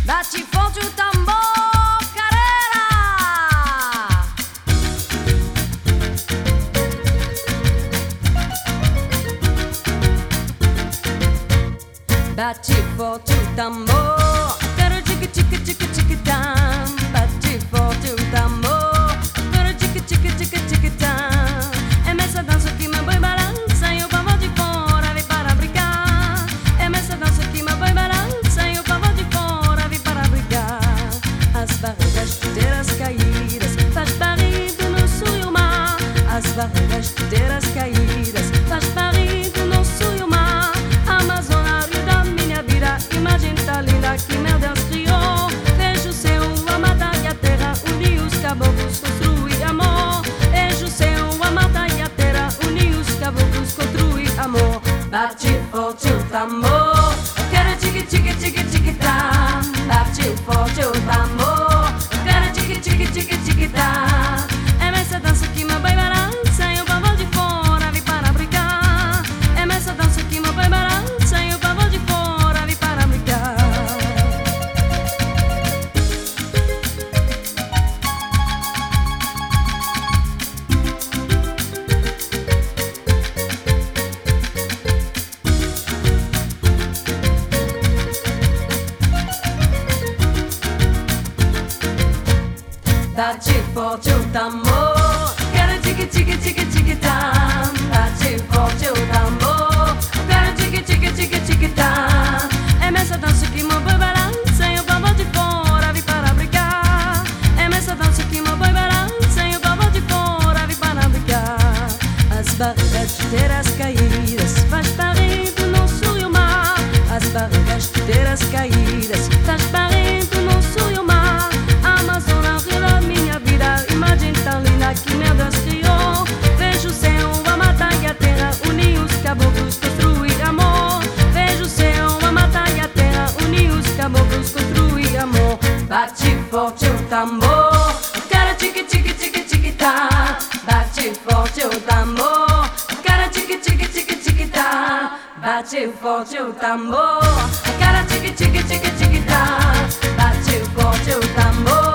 Bate forte o tambor, carreira. Bate forte o tambor, quero tique tique tique tique tam. Bate forte o tambor, quero tique tique tique tique tam. É essa dança que me boi balança e o pavão de fora vem para brincar. É essa dança que me boi balança e o pavão de fora vem para brincar. As barreiras tudeiras caídas faz barrido no sul e o mar. As barreiras tudeiras caídas faz barrido no sul e o mar. Amazonas, rio da minha vida, imagem tá linda que meu Deus criou. Vejo o céu, a mata e a terra, unir os caboclos, construir amor. Vejo o céu, a mata e a terra, unir os caboclos, construir amor. Bate forte o tambor, quero tique tique tique tique tá. Bate forte o tambor, quero tique tique tique tique tá. É essa dança que me boi balança e o pavão de fora vem para brincar. É essa dança que me boi balança e o pavão de fora vem para brincar. Bate forte o tambor, quero tique tique tique tique tam. Bate forte o tambor, quero tique tique tique tique tam. É essa dança que me boi balança e o pavão de fora vem para brincar. É essa dança que me boi balança e o pavão de fora vem para brincar. As barreiras tudeiras caídas faz barrido no sul e o mar. As barreiras tudeiras caídas faz barrido no sul e o mar. Amazonas, rio da minha vida, imagem tão linda que meu Deus criou. Vejo o céu, a mata e a terra, unir os caboclos, construir amor. Vejo o céu, a mata e a terra, unir os caboclos, construir amor. Bate forte o tambor, quero tique tique tique tique tá. Bate forte o tambor, quero tique tique tique tique tá. Bate forte o tambor, quero tique tique tique tique tá. Bate forte o tambor.